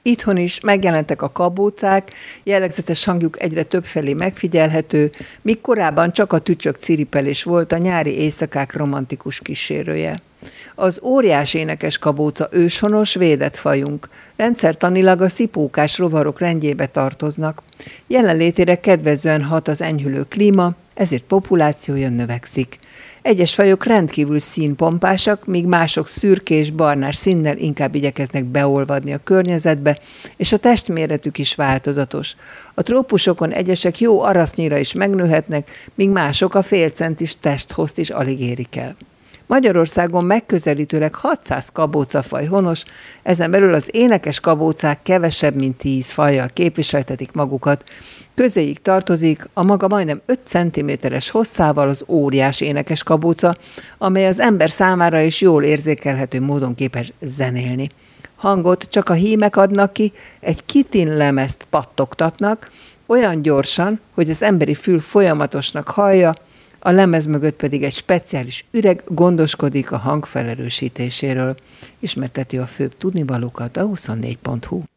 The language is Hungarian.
Itthon is megjelentek a kabócák, jellegzetes hangjuk egyre többfelé megfigyelhető, míg korábban csak a tücsök ciripelés volt a nyári éjszakák romantikus kísérője. Az óriás énekes kabóca őshonos, védett fajunk. Rendszertanilag a szipókás rovarok rendjébe tartoznak. Jelenlétére kedvezően hat az enyhülő klíma, ezért populációja növekszik. Egyes fajok rendkívül színpompásak, míg mások szürkés, barnás színnel inkább igyekeznek beolvadni a környezetbe, és a testméretük is változatos. A trópusokon egyesek jó arasznyira is megnőhetnek, míg mások a félcentis testhozt is alig érik el. Magyarországon megközelítőleg 600 kabócafaj honos, ezen belül az énekes kabócák kevesebb, mint 10 fajjal képviseltetik magukat. Közéjük tartozik a maga majdnem 5 cm-es hosszával az óriás énekes kabóca, amely az ember számára is jól érzékelhető módon képes zenélni. Hangot csak a hímek adnak ki, egy kitin lemezt pattogtatnak, olyan gyorsan, hogy az emberi fül folyamatosnak hallja, a lemez mögött pedig egy speciális üreg gondoskodik a hang felerősítéséről. Ismerteti a főbb tudnivalókat a 24.hu.